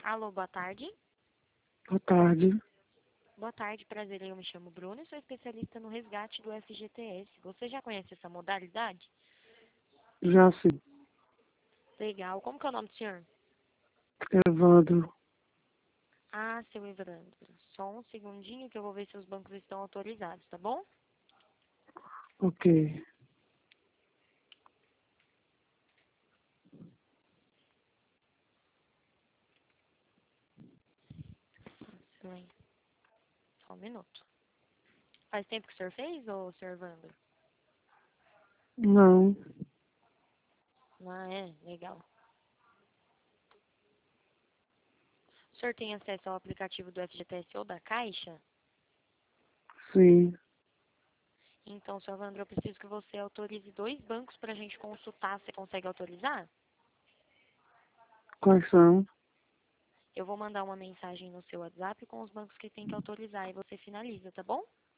Alô, boa tarde. Boa tarde. Boa tarde, prazer. Eu me chamo Bruno e sou especialista no resgate do FGTS. Você já conhece essa modalidade? Já sim. Legal. Como que é o nome do senhor? Evandro. Ah, seu Evandro. Só um segundinho que eu vou ver se os bancos estão autorizados, tá bom? Ok. Silêncio. Só um minuto. Faz tempo que o senhor fez, ou senhor Evandro? Não. Ah, é? Legal. O senhor tem acesso ao aplicativo do FGTS ou da Caixa? Sim. Então, senhor Evandro, eu preciso que você autorize 2 bancos para a gente consultar. Você consegue autorizar? Quais são? Eu vou mandar uma mensagem no seu WhatsApp com os bancos que tem que autorizar e você finaliza, tá bom?